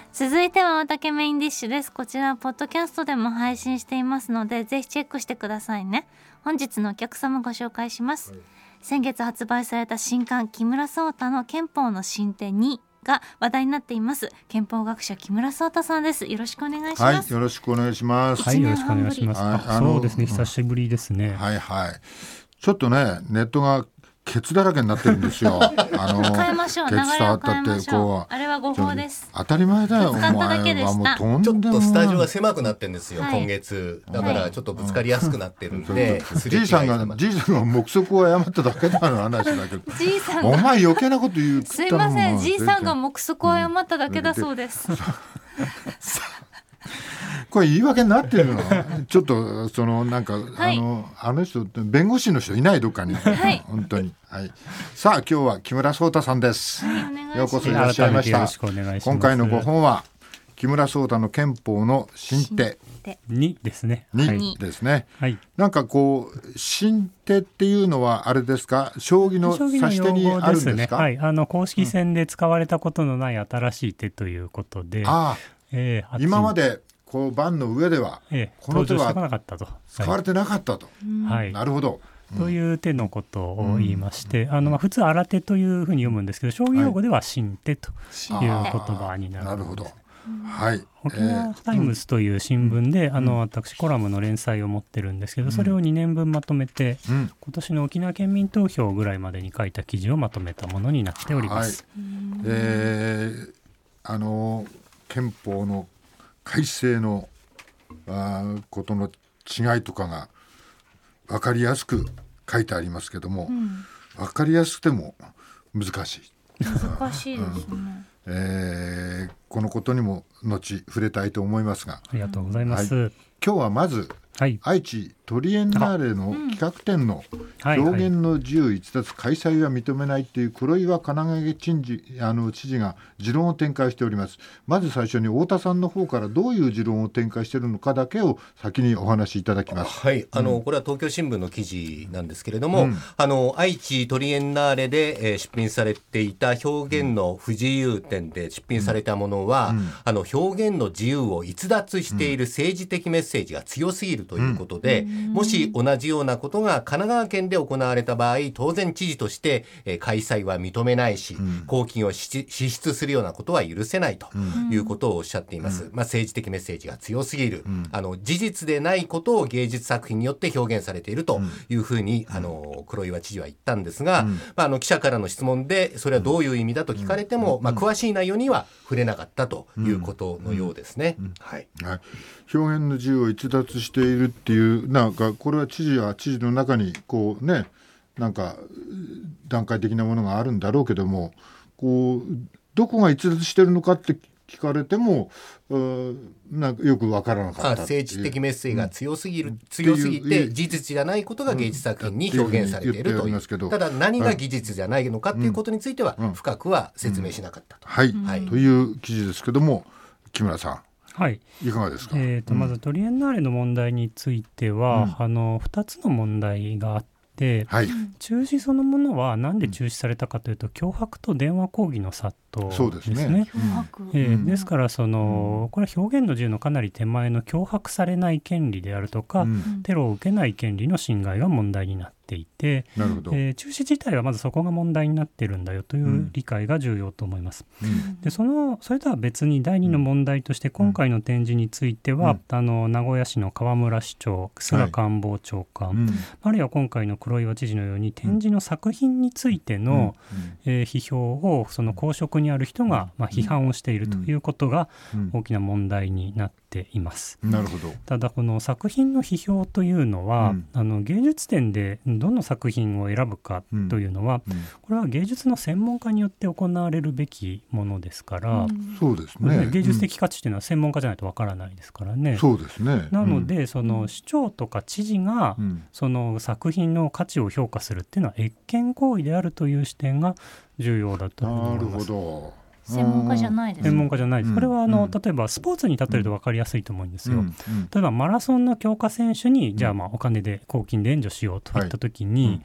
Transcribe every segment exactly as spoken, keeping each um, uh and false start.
続いては大竹メインディッシュです。こちらポッドキャストでも配信していますので、ぜひチェックしてくださいね。本日のお客様ご紹介します、はい、先月発売された新刊木村草太の憲法の進展にが話題になっています。憲法学者木村草太さんです。よろしくお願いします。 はい、よろしくお願いします。 はい、よろしくお願いします。はい、そうですね、久しぶりですね。 はいはい。ちょっとね、ネットがケツだらけになってるんですよ。あの変えましょう。流れを変えましょう。あれは誤報です。 当たり前だよ。お前はもうとんでもちょっとスタジオが狭くなってるんですよ、はい、今月だからちょっとぶつかりやすくなってるんで、 はい、じいさんがじいさんが目測を誤っただけだの話だけどじいさんお前余計なこと言ったの。 すいません、じいさんが目測を誤っただけだそうです、うんこれ言い訳になってるのちょっとそのなんか、はい、あのあの人弁護士の人いないどっかに、はい、本当に、はい、さあ今日は木村草太さんです、はい、ようこそいらっしゃいました。今回のご本は木村草太の憲法の新手にですね。 にですね、はい、なんかこう新手っていうのはあれですか、将棋の指し手にあるんですか。 はい、あの公式戦で使われたことのない新しい手ということで、うん、あ、 えー、今までこう盤の上ではこの手は使われてなかったと、はい、なるほど、 うん、という手のことを言いまして、うん、あのまあ普通新手というふうに読むんですけど、将棋用語では新手という言葉になるんです、ね、 なるほど、はい、 沖縄タイムズという新聞で、うん、あの私コラムの連載を持ってるんですけど、うん、それをにねんぶんまとめて、うん、今年の沖縄県民投票ぐらいまでに書いた記事をまとめたものになっております、はい、 えー、あの憲法の改正のあことの違いとかが分かりやすく書いてありますけども、うん、分かりやすくても難しい難しいですね、うんえー、このことにも後触れたいと思いますが、 ありがとうございます、 はい、今日はまず、はい、愛知トリエンナーレの企画展の表現の自由逸脱開催は認めないという黒岩金影知事、あの知事が持論を展開しております。まず最初に太田さんの方からどういう持論を展開しているのかだけを先にお話しいただきます。 はい、あの、うん、これは東京新聞の記事なんですけれども、うん、あの愛知トリエンナーレで、えー、出品されていた表現の不自由展で出品されたものは、うん、あの表現の自由を逸脱している政治的メッセージが強すぎるということで、うんもし同じようなことが神奈川県で行われた場合、当然知事として、えー、開催は認めないし、うん、公金を支出するようなことは許せないということをおっしゃっています、うんまあ、政治的メッセージが強すぎる、うん、あの事実でないことを芸術作品によって表現されているというふうに、うん、あの黒岩知事は言ったんですが、うんまあ、あの記者からの質問でそれはどういう意味だと聞かれても、うんまあ、詳しい内容には触れなかったということのようですね、うんうんはいはい、表現の自由を逸脱しているっていうなんかこれは知事は知事の中にこうねなんか段階的なものがあるんだろうけども、こうどこが逸脱してるのかって聞かれてもなんかよくわからなかった。 政治的メッセージが強すぎる、うん、強すぎて事実じゃないことが芸術作品に表現されているという、うん、ただ何が技術じゃないのかということについては深くは説明しなかったと、 うんうんはいはい、という記事ですけども、木村さんはい、 いかがですか。 えーと、まずトリエンナーレの問題については、うん、あのふたつの問題があって、はい、中止そのものは何で中止されたかというと、うん、脅迫と電話抗議の殺到ですね。ですね、うんえー、ですからその、うん、これは表現の自由のかなり手前の脅迫されない権利であるとか、うん、テロを受けない権利の侵害が問題になってていて、なるほど、えー、中止自体はまずそこが問題になっているんだよという理解が重要と思います、うん、でそのそれとは別にだいにの問題として今回の展示については、うん、あの名古屋市の河村市長、菅官房長官、はいうん、あるいは今回の黒岩知事のように展示の作品についての、うんえー、批評をその公職にある人が、まあ、批判をしているということが大きな問題になっています、うん、なるほど。ただこの作品の批評というのは、うん、あの芸術展でどの作品を選ぶかというのは、うんうん、これは芸術の専門家によって行われるべきものですから、うん、 そうですね、 芸術的価値というのは専門家じゃないとわからないですからね、 うん、そうですね、 なので、うん、その市長とか知事が、うん、その作品の価値を評価するっていうのは越権行為であるという視点が重要だと思います。 なるほど、 専門家じゃないです、ね、 専門家じゃないです。これはあの、うん、例えばスポーツに例えると分かりやすいと思うんですよ、うんうん、例えばマラソンの強化選手に、うん、じゃあまあお金で公金で援助しようといったときに、はい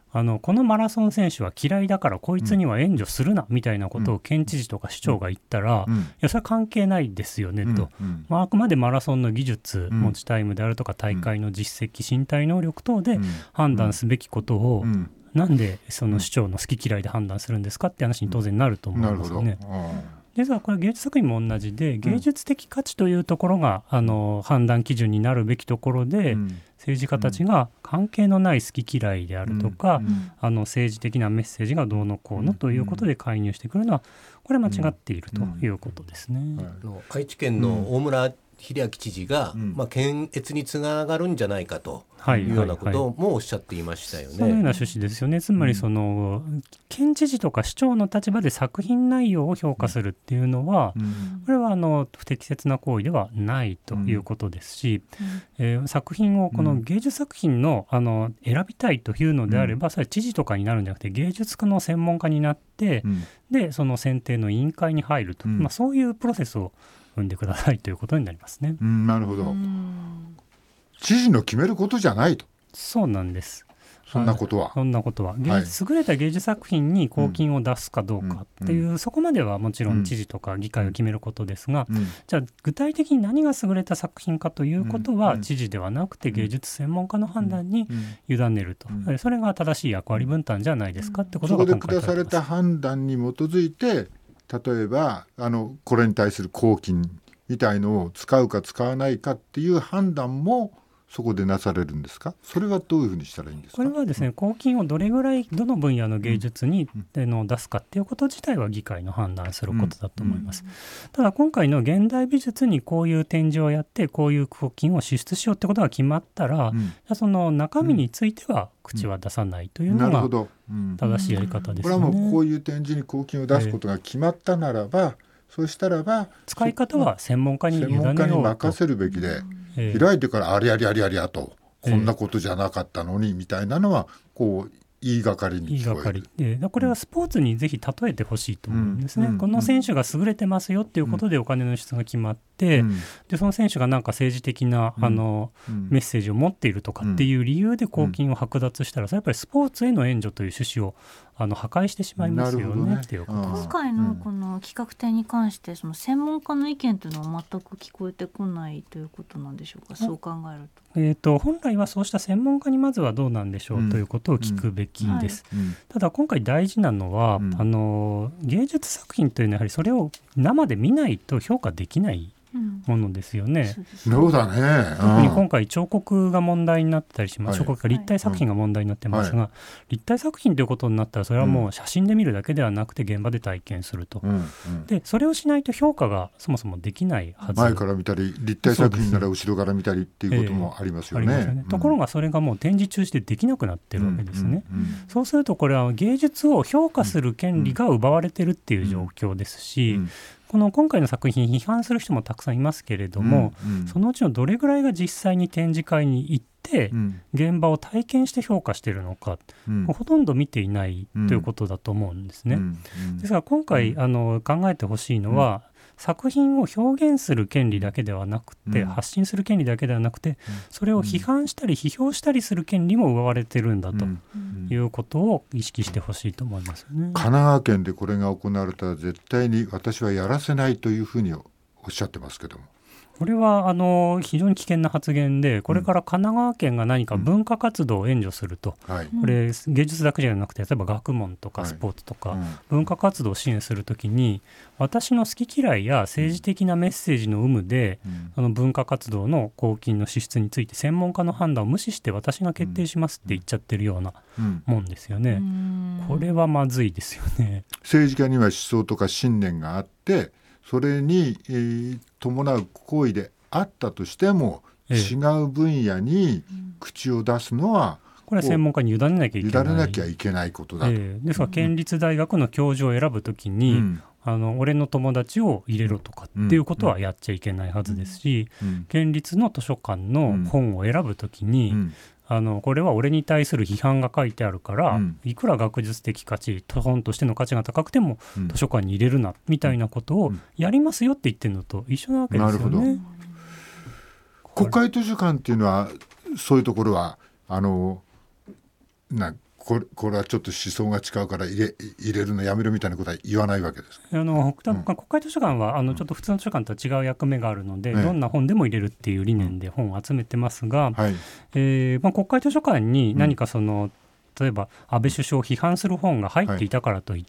あのこのマラソン選手は嫌いだからこいつには援助するなみたいなことを県知事とか市長が言ったら、うん、いやそれは関係ないですよねと、うんうんまあ、あくまでマラソンの技術、うん、持ちタイムであるとか大会の実績、身体能力等で判断すべきことを、うんうん、なんでその市長の好き嫌いで判断するんですかって話に当然なると思いますよね。実はこれ芸術作品も同じで、芸術的価値というところが、うん、あの判断基準になるべきところで、うん、政治家たちが関係のない好き嫌いであるとか、うん、あの政治的なメッセージがどうのこうのということで介入してくるのはこれは間違っているということですね。うんうんはい、愛知県の大村秀明知事が、うんまあ、検閲につながるんじゃないかというようなこともおっしゃっていましたよね。 そのような趣旨ですよね。つまりその、うん、県知事とか市長の立場で作品内容を評価するっていうのは、うん、これはあの不適切な行為ではないということですし、うんえー、作品をこの芸術作品の、あの選びたいというのであれば、うん、それは知事とかになるんじゃなくて芸術家の専門家になって、うん、でその選定の委員会に入ると、うんまあ、そういうプロセスを踏んでくださいということになりますね。 うん、なるほど。知事の決めることじゃないと。 そうなんです。 そんなことはそんなことは芸術、はい、優れた芸術作品に公金を出すかどうかっていう、うん、そこまではもちろん知事とか議会が決めることですが、うん、じゃあ具体的に何が優れた作品かということは、うん、知事ではなくて芸術専門家の判断に委ねると、うん、それが正しい役割分担じゃないですかってことが今回そこで下された判断に基づいて、例えばあのこれに対する公金みたいのを使うか使わないかっていう判断もそこでなされるんですか。それはどういうふうにしたらいいんですか。 これはですね、うん、公金をどれぐらいどの分野の芸術に、うん、の出すかっていうこと自体は議会の判断することだと思います、うん、ただ今回の現代美術にこういう展示をやってこういう公金を支出しようってことが決まったら、うん、その中身については口は出さないというのが正しいやり方ですよね。 これはもうこういう展示に公金を出すことが決まったならば、えー、そうしたらば使い方は専門家に委ねようと、 専門家に任せるべきで、えー、開いてからありゃりゃりゃりゃと、こんなことじゃなかったのにみたいなのはこう言いがかりに聞こえる。 言いがかり、えー、これはスポーツにぜひ例えてほしいと思うんですね、うん、この選手が優れてますよっていうことでお金の支出が決まって、うん、でその選手がなんか政治的な、うん、あのうん、メッセージを持っているとかっていう理由で公金を剥奪したら、それやっぱりスポーツへの援助という趣旨をあの破壊してしまいますよねっていうことです。 今回のこの企画展に関してその専門家の意見というのは全く聞こえてこないということなんでしょうか。そう考えると、 えーと、本来はそうした専門家にまずはどうなんでしょう、うん、ということを聞くべきです、うんはい、ただ今回大事なのは、うん、あの芸術作品というのはやはりそれを生で見ないと評価できないものですよね。 そうだね。 特に今回彫刻が問題になってたりします、はい、彫刻が立体作品が問題になってますが、はい、立体作品ということになったらそれはもう写真で見るだけではなくて現場で体験すると、うんうん、でそれをしないと評価がそもそもできないはず。 前から見たり立体作品なら後ろから見たりっていうこともありますよね。えー、ありますよね。 ところがそれがもう展示中止でできなくなってるわけですね、うんうんうん、そうするとこれは芸術を評価する権利が奪われてるっていう状況ですし、うんうんうん、この今回の作品批判する人もたくさんいますけれども、うんうん、そのうちのどれぐらいが実際に展示会に行って、うん、現場を体験して評価しているのか、うん、ほとんど見ていないということだと思うんですね、うんうん、ですから今回、うん、あの考えてほしいのは、うん、作品を表現する権利だけではなくて、うん、発信する権利だけではなくて、うん、それを批判したり批評したりする権利も奪われてるんだということを意識してほしいと思いますよね。 神奈川県でこれが行われたら絶対に私はやらせないというふうにおっしゃってますけども、 これはあの非常に危険な発言で、これから神奈川県が何か文化活動を援助すると、うんはい、これ芸術だけじゃなくて例えば学問とかスポーツとか、はいうん、文化活動を支援するときに私の好き嫌いや政治的なメッセージの有無で、うん、あの文化活動の公金の支出について専門家の判断を無視して私が決定しますって言っちゃってるようなもんですよね、うん、これはまずいですよね。 政治家には思想とか信念があってそれに、えー、伴う行為であったとしても、ええ、違う分野に口を出すのは、 これは専門家に委ねなきゃいけない、 委ねなきゃいけないことだと、 ええ、ですから県立大学の教授を選ぶときに、うん、あの俺の友達を入れろとかっていうことはやっちゃいけないはずですし、うんうん、県立の図書館の本を選ぶときに、うんあのこれは俺に対する批判が書いてあるから、うん、いくら学術的価値本としての価値が高くても、うん、図書館に入れるなみたいなことをやりますよって言ってるのと一緒なわけですよね。なるほど。 国会図書館っていうのはそういうところはあのなこれ、これはちょっと思想が違うから入れ、入れるのやめるみたいなことは言わないわけです。 あの、うん、国会図書館はあのちょっと普通の図書館とは違う役目があるので、うん、どんな本でも入れるっていう理念で本を集めてますが、はい、えーまあ、国会図書館に何かその、うん、例えば安倍首相を批判する本が入っていたからといって、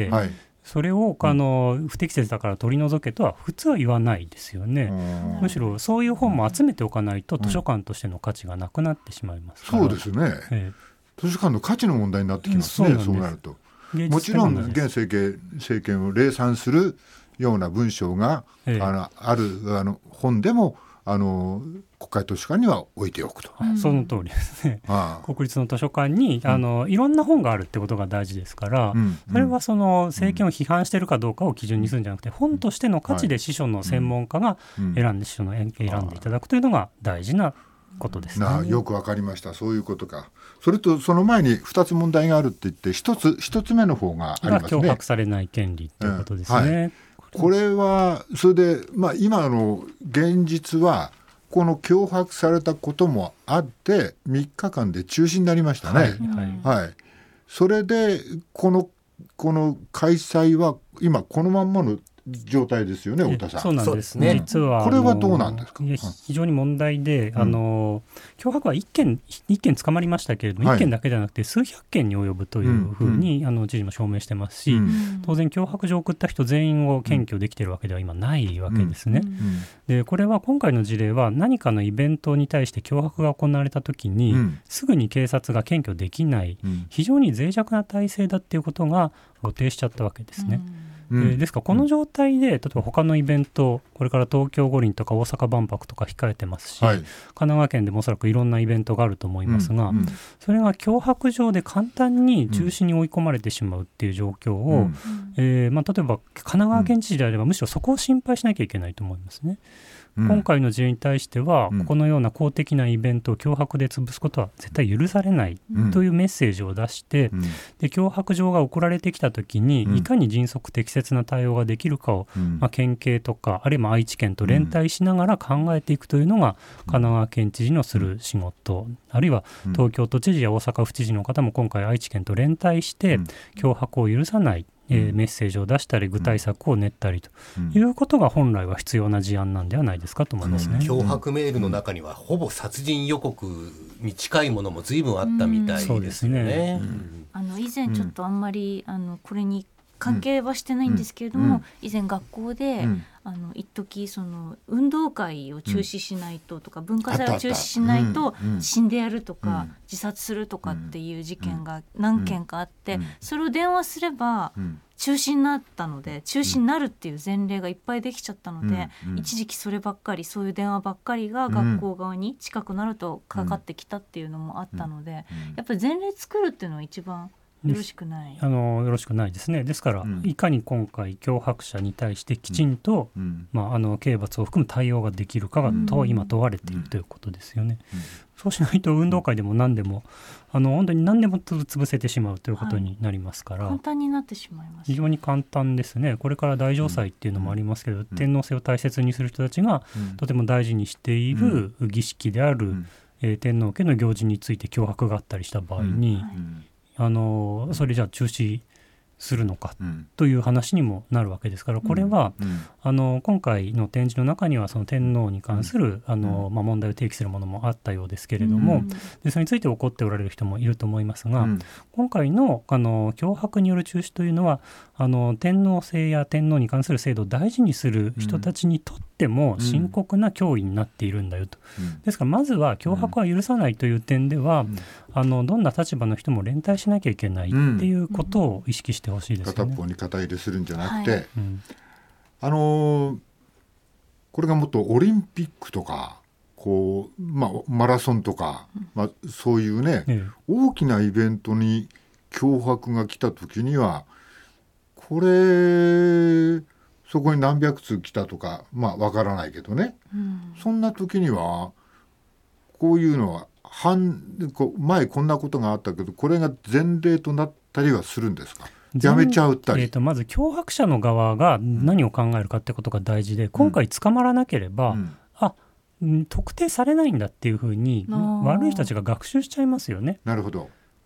はいはい、それをあの不適切だから取り除けとは普通は言わないですよね。むしろそういう本も集めておかないと図書館としての価値がなくなってしまいますから、 そうですね、えー、図書館の価値の問題になってきますね、そう、そうなると。もちろん現政権、政権を礼賛するような文章が、えー、あのあるあの本でもあの国会図書館には置いておくと、 うん、その通りですね。ああ、国立の図書館にあのいろんな本があるってことが大事ですから、うん、それはその政権を批判しているかどうかを基準にするんじゃなくて、本としての価値で司書の専門家が選んで、司書の選んでいただくというのが大事なことですね。 な、よくわかりました。そういうことか。それとその前にふたつ問題があるって言って、一つ一つ目の方がありますね。 脅迫されない権利ということですね、うん、はい、 これはそれで、まあ、今の現実はこの脅迫されたこともあってみっかかんで中止になりましたね、はいはいはい、それでこの、この開催は今このまんまの状態ですよね、太田さん。 そうなんですね。実はこれはどうなんですか。 非常に問題で、うん、あの脅迫はいっけんいっけん捕まりましたけれども、はい、いっけんだけではなくて数百件に及ぶというふうに、うん、あの知事も証明してますし、うん、当然脅迫状を送った人全員を検挙できているわけでは今ないわけですね、うんうん、でこれは今回の事例は何かのイベントに対して脅迫が行われたときに、うん、すぐに警察が検挙できない、うん、非常に脆弱な体制だっていうことが露呈しちゃったわけですね、うん、えー、ですからこの状態で例えば他のイベント、これから東京五輪とか大阪万博とか控えてますし、はい、神奈川県でもおそらくいろんなイベントがあると思いますが、うんうん、それが脅迫状で簡単に中止に追い込まれてしまうっていう状況を、うん、えーまあ、例えば神奈川県知事であればむしろそこを心配しなきゃいけないと思いますね。うん、今回の事例に対しては、うん、このような公的なイベントを脅迫で潰すことは絶対許されないというメッセージを出して、うん、で脅迫状が送られてきたときに、うん、いかに迅速適切な対応ができるかを、うん、まあ、県警とかあるいは愛知県と連帯しながら考えていくというのが神奈川県知事のする仕事、あるいは東京都知事や大阪府知事の方も今回愛知県と連帯して脅迫を許さないえー、メッセージを出したり具体策を練ったりということが本来は必要な事案なんではないですかと思いますね。 脅迫メールの中にはほぼ殺人予告に近いものも随分あったみたいですよね。うん、そうですね。 うん、あの以前ちょっとあんまり、うん、あのこれに関係はしてないんですけれども、うん、以前学校で、うん、あの一時その運動会を中止しないととか、うん、文化祭を中止しないと死んでやるとか、うん、自殺するとかっていう事件が何件かあって、うん、それを電話すれば中止になったので、中止になるっていう前例がいっぱいできちゃったので、うん、一時期そればっかり、そういう電話ばっかりが学校側に近くなるとかかってきたっていうのもあったので、やっぱり前例作るっていうのは一番よろしくない。 あのよろしくないですね。ですから、うん、いかに今回脅迫者に対してきちんと、うん、まあ、あの刑罰を含む対応ができるかがと、うん、今問われているということですよね、うん、そうしないと運動会でも何でもあの本当に何でも潰せてしまうということになりますから、はい、 簡単になってしまいます。 非常に簡単ですね。これから大嘗祭っていうのもありますけど、うん、天皇制を大切にする人たちが、うん、とても大事にしている儀式である、うん、えー、天皇家の行事について脅迫があったりした場合に、うん、はい、あのそれじゃあ中止するのかという話にもなるわけですから、これは、うんうん、あの今回の展示の中にはその天皇に関する、うん、あのまあ、問題を提起するものもあったようですけれども、うん、でそれについて怒っておられる人もいると思いますが、うん、今回 の, あの脅迫による中止というのはあの天皇制や天皇に関する制度を大事にする人たちにとっても深刻な脅威になっているんだよと、うん、ですからまずは脅迫は許さないという点では、うん、あのどんな立場の人も連帯しなきゃいけないっていうことを意識してほしいですよね。 片方に肩入れするんじゃなくて、はい、うん、あのー、これがもっとオリンピックとかこう、まあ、マラソンとか、まあ、そういうね、ええ、大きなイベントに脅迫が来た時にはこれそこに何百通来たとかまあわからないけどね、うん、そんな時にはこういうのは半こ前こんなことがあったけどこれが前例となったりはするんですか。やめちゃうったり、 えー、とまず脅迫者の側が何を考えるかってことが大事で、うん、今回捕まらなければ、うん、あ特定されないんだっていうふうに悪い人たちが学習しちゃいますよね。 なるほど。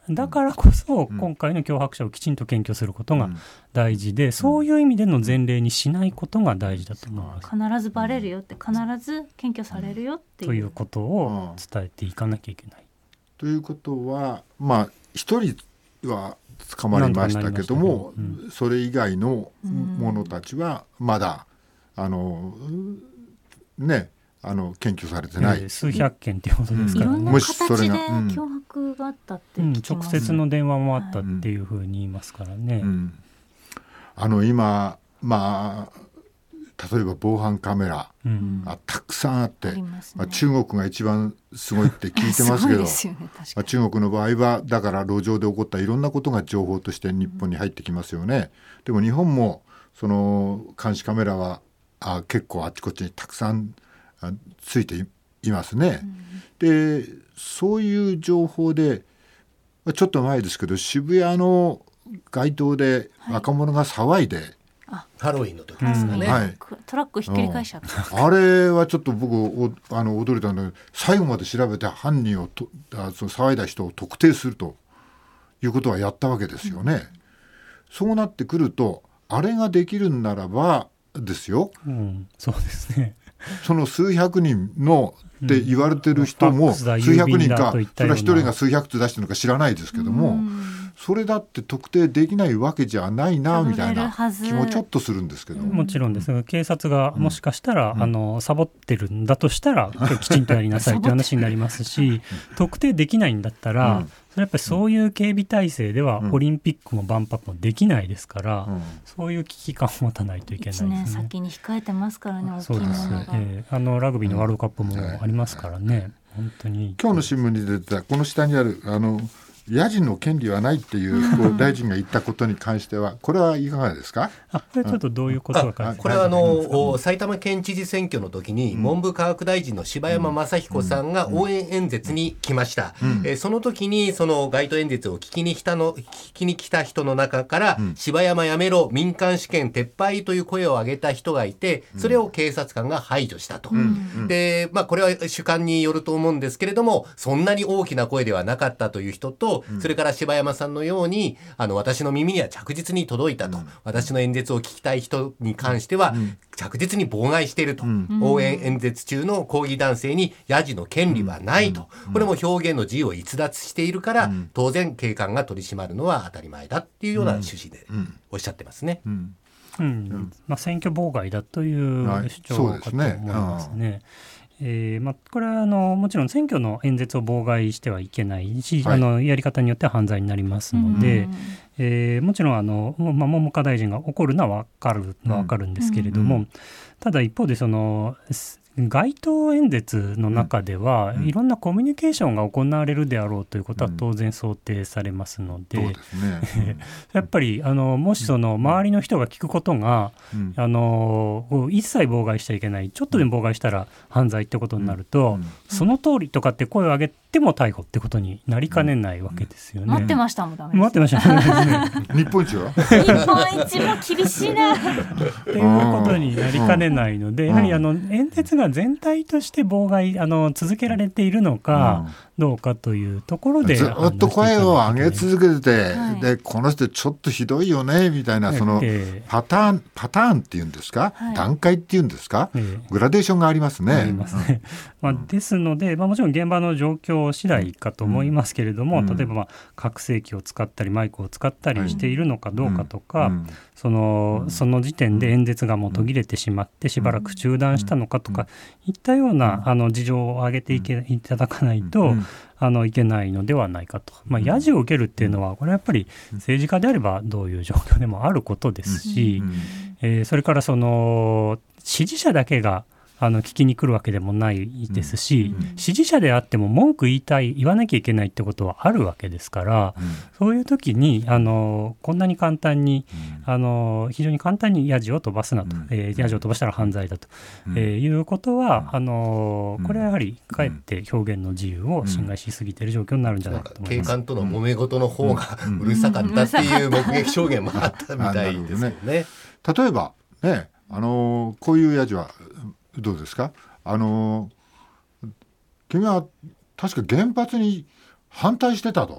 だからこそ今回の脅迫者をきちんと検挙することが大事で、そういう意味での前例にしないことが大事だと思います。 必ずバレるよって、必ず検挙されるよっていう、 ということを伝えていかなきゃいけない。 ということは、まあ一人は捕まりましたけども、うん、それ以外の者たちはまだあのねあの検挙されてない、えー、数百件っていうことですからね、 うん、いろんな形で脅迫があったって聞きます、 うん、直接の電話もあったっていうふうに言いますからね、 うんうん、あの今まあ例えば防犯カメラ、うん、あたくさんあって、あまあ、中国が一番すごいって聞いてますけどす、ね、まあ、中国の場合はだから路上で起こったいろんなことが情報として日本に入ってきますよね、うん、でも日本もその監視カメラはあ結構あちこちにたくさんついて い, いますね、うん、でそういう情報でちょっと前ですけど渋谷の街頭で若者が騒いで、はい、 ハロウィンの時ですかね、はい、 トラックひっくり返しちゃった、 うん、あれはちょっと僕おあの驚いたんだけど、最後まで調べて犯人をとあその騒いだ人を特定するということはやったわけですよね、うん、そうなってくるとあれができるんならばですよ、 うん、そうですね、 その数百人のって言われてる人も数百人か、それは一人が数百通出してるのか知らないですけども、うん、それだって特定できないわけじゃないなみたいな気もちょっとするんですけど、 もちろんですが、警察がもしかしたら、うん、あのサボってるんだとしたらきちんとやりなさいという話になりますし特定できないんだったら、うん、それやっぱりそういう警備体制ではオリンピックも万博もできないですから、うん、そういう危機感を持たないといけないですね。 いちねん先に控えてますからね、大きいものが。 そうです、えー、あのラグビーのワールドカップもありますからね、うん、本当に今日の新聞に出てたこの下にあるあの野人の権利はないっていうこう大臣が言ったことに関してはこれはいかがですか？ あ、これちょっとどういうことか、 これはあの埼玉県知事選挙の時に文部科学大臣の柴山正彦さんが応援演説に来ました、うんうん、えその時にその街頭演説を聞きに来たの聞きに来た人の中から、うん、柴山やめろ民間試験撤廃という声を上げた人がいて、それを警察官が排除したと、うん、で、まあ、これは主観によると思うんですけれども、そんなに大きな声ではなかったという人と、それから柴山さんのようにあの私の耳には着実に届いたと、うん、私の演説を聞きたい人に関しては、うん、着実に妨害していると、うん、応援演説中の抗議男性にヤジの権利はないと、うん、これも表現の自由を逸脱しているから、うん、当然警官が取り締まるのは当たり前だっていうような趣旨でおっしゃってますね、うんうんうんまあ、選挙妨害だという主張かと思いますね。えーまあ、これはあのもちろん選挙の演説を妨害してはいけないし、はい、あのやり方によっては犯罪になりますので、うんえー、もちろんあの、まあ、文部科大臣が怒るのは分かるのは分かるんですけれども、うん、ただ一方でその街頭演説の中では、うん、いろんなコミュニケーションが行われるであろうということは当然想定されますので、うんそうですねうん、やっぱりあのもしその周りの人が聞くことが、うん、あの一切妨害しちゃいけない、ちょっとでも妨害したら犯罪ってことになると、うんうん、その通りとかって声を上げても逮捕ってことになりかねないわけですよね。 待ってましたもんダメです。 待ってましたね日本一は日本一も厳しいなっていうことになりかねないので、やはりあの演説が全体として妨害あの続けられているのかどうかというところで、 ずっと声を上げ続けてて、はい、でこの人ちょっとひどいよねみたいなそのパターンパターンっていうんですか、はい、段階っていうんですか、えー、グラデーションがありますね。ありますねまあ、ですので、まあ、もちろん現場の状況次第かと思いますけれども、うん、例えば、まあ、拡声器を使ったりマイクを使ったりしているのかどうかとか、うんうんその、その時点で演説がもう途切れてしまってしばらく中断したのかとかいったようなあの事情を挙げていけいただかないとあのいけないのではないかと、まあ、ヤジを受けるっていうのはこれはやっぱり政治家であればどういう状況でもあることですし、えー、それからその支持者だけがあの聞きに来るわけでもないですし、うんうん、支持者であっても文句言いたい言わなきゃいけないってことはあるわけですから、うん、そういう時にあのこんなに簡単に、うん、あの非常に簡単にヤジを飛ばすなと、うんえー、ヤジを飛ばしたら犯罪だと、うんえー、いうことはあのこれはやはりかえって表現の自由を侵害しすぎている状況になるんじゃないかと思います。 警官との揉め事の方がうるさかったっていう目撃証言もあったみたいですよね。 例えばね、あのこういうヤジはどうですか？あの君は確か原発に反対してたと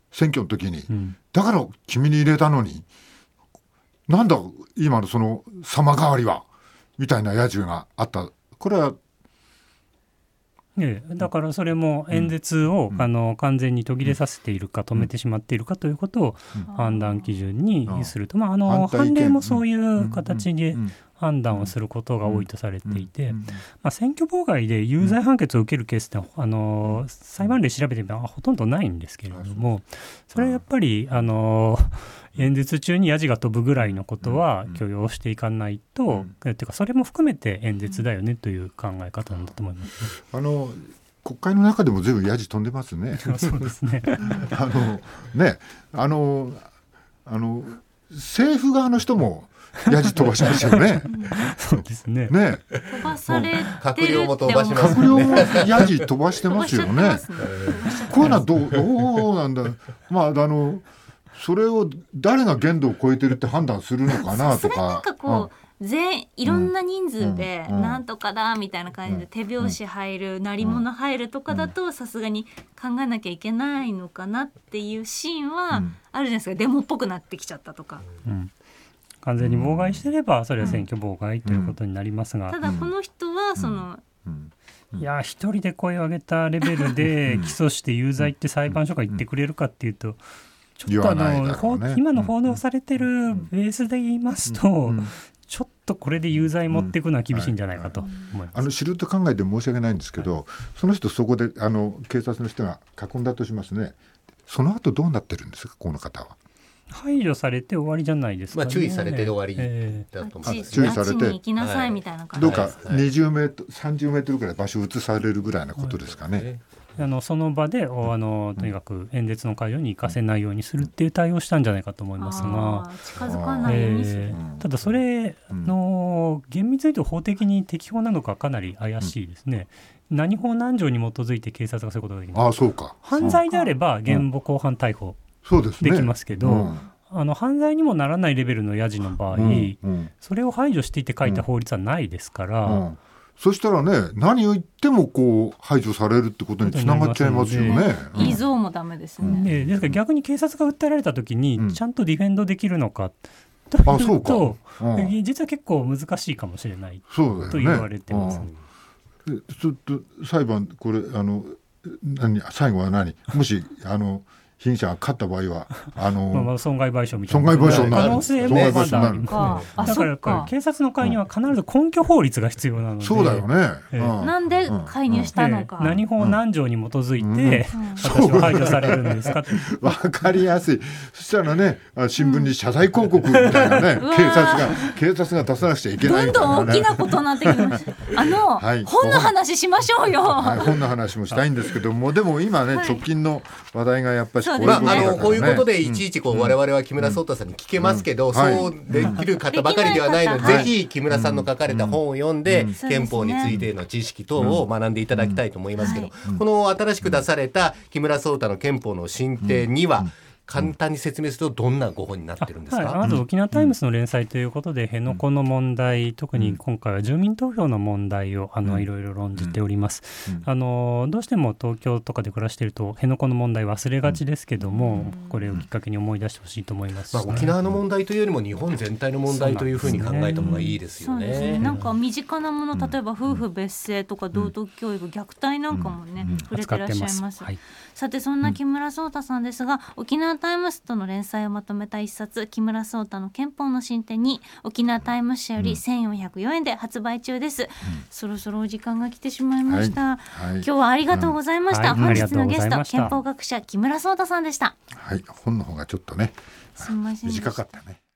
選挙の時に、うん、だから君に入れたのになんだ今のその様変わりはみたいなやじがあった。これはええ、だからそれも演説を、うん、あの完全に途切れさせているか止めてしまっているかということを判断基準にすると、まあ、あの判例もそういう形で判断をすることが多いとされていて、まあ、選挙妨害で有罪判決を受けるケースってあの裁判例調べてみたらほとんどないんですけれども、それはやっぱりあの演説中にヤジが飛ぶぐらいのことは許容していかないと、うん、っていうかそれも含めて演説だよねという考え方なんだと思います、ね、 あの国会の中でも随分ヤジ飛んでますね。 そうですねあのねあのあの政府側の人もヤジ飛ばしますよねそうですね。 ね飛ばされてる閣僚も飛ばしますね。閣僚もヤジ飛ばしてますよね。こういうのはどう、どうなんだ。まああのそれを誰が限度を超えてるって判断するのかなとか。それなんかこう、全いろんな人数でなんとかだみたいな感じで手拍子入る、鳴り物入るとかだとさすがに考えなきゃいけないのかなっていうシーンはあるじゃないですか。デモっぽくなってきちゃったとか、 うん、完全に妨害してればそれは選挙妨害ということになりますが、 ただこの人はその、 いや一人で声を上げたレベルで起訴して有罪って裁判所が言ってくれるかっていうと、ちょっとあの、ね、今の報道されてるベースで言いますと、うんうん、ちょっとこれで有罪持っていくのは厳しいんじゃないかと思います、うんはい、 あの素人考えて申し訳ないんですけど、はい、その人そこであの警察の人が囲んだとしますね。その後どうなってるんですかこの方は。 排除されて終わりじゃないですかね。 まあ、注意されて終わりだと思います、 注意されて行きなさいみたいな感じ、 どうかにじゅうメートルさんじゅうメートルぐらい場所を移されるぐらいなことですかね、はいあのその場であのとにかく演説の会場に行かせないようにするっていう対応をしたんじゃないかと思いますが、 近づかないようにする、えー、ただそれの厳密に言うと法的に適法なのかかなり怪しいですね、うん、何法何条に基づいて警察がそういうことができます。 ああそうか。 犯罪であれば現行犯逮捕できますけど、うんあの犯罪にもならないレベルのヤジの場合、うんうん、それを排除していて書いた法律はないですから、うんうん、 そしたらね何を言ってもこう排除されるってことにつながっちゃいますよね。 偽造もダメですね、 でですから逆に警察が訴えられた時にちゃんとディフェンドできるのか、うん、というと、うん、実は結構難しいかもしれないと言われてます、ねうん、ちょっと裁判これあの何最後は何もしあの被疑者が勝った場合はあのまあ損害賠償みたいな損害賠償になる可能性もまだありますね。だからやっぱり警察の介入は必ず根拠法律が必要なので、 そうだよね、 えー、なんで介入したのか、 えー、何法何条に基づいて、うん、私は排除されるんですかって分かりやすい。そしたらね新聞に謝罪広告みたいなね、うん、警察が警察が出さなくちゃいけないみたいな、ね、 どんどん大きなことになってきましたあの、はい、本の話しましょうよ、 はい、本の話もしたいんですけどもでも今ね、はい、直近の話題がやっぱりまあ、あのこういうことでいちいちこう、うん、我々は木村壮太さんに聞けますけど、うんうん、そうできる方ばかりではないので、はい、ぜひ木村さんの書かれた本を読んで、うん、憲法についての知識等を学んでいただきたいと思いますけど、うん、この新しく出された木村壮太の憲法の進展には、うん簡単に説明するとどんなご本になってるんですか。 はい、まず沖縄タイムスの連載ということで、うん、辺野古の問題、特に今回は住民投票の問題をあの、うん、いろいろ論じております、うん、あのどうしても東京とかで暮らしていると辺野古の問題忘れがちですけども、うん、これをきっかけに思い出してほしいと思います、 まあ、沖縄の問題というよりも日本全体の問題というふうに考えた方がいいですよね。 そうですね。なんか身近なもの、例えば夫婦別姓とか道徳教育、虐待なんかもね、うん、触れてらっしゃいます、はい、さてそんな木村壮太さんですが、沖縄タイムスとの連載をまとめた一冊木村壮太の憲法の進展に沖縄タイムス社よりせんよんひゃくよえんで発売中です、うん、そろそろお時間が来てしまいました、はいはい、今日はありがとうございました、うんはい、本日のゲスト憲法学者木村壮太さんでした。 はい、本の方がちょっとねすみません短かったね。